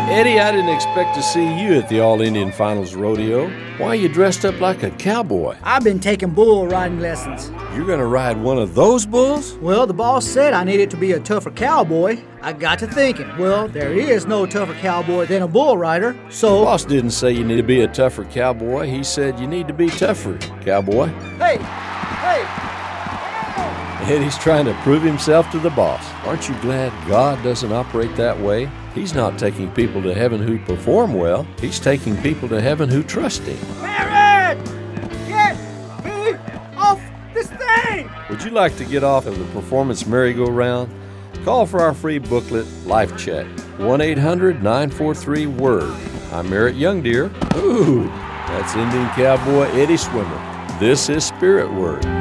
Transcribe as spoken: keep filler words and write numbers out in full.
Eddie, I didn't expect to see you at the All-Indian Finals Rodeo. Why are you dressed up like a cowboy? I've been taking bull riding lessons. You're gonna ride one of those bulls? Well, the boss said I needed to be a tougher cowboy. I got to thinking, well, there is no tougher cowboy than a bull rider, so... The boss didn't say you need to be a tougher cowboy. He said you need to be tougher, cowboy. Hey! Hey! Eddie's trying to prove himself to the boss. Aren't you glad God doesn't operate that way? He's not taking people to heaven who perform well. He's taking people to heaven who trust Him. Merritt! Get me off this thing! Would you like to get off of the performance merry-go-round? Call for our free booklet, Life Check, one eight hundred nine four three WORD. I'm Merritt Youngdeer. Ooh, that's Indian cowboy Eddie Swimmer. This is Spirit Word.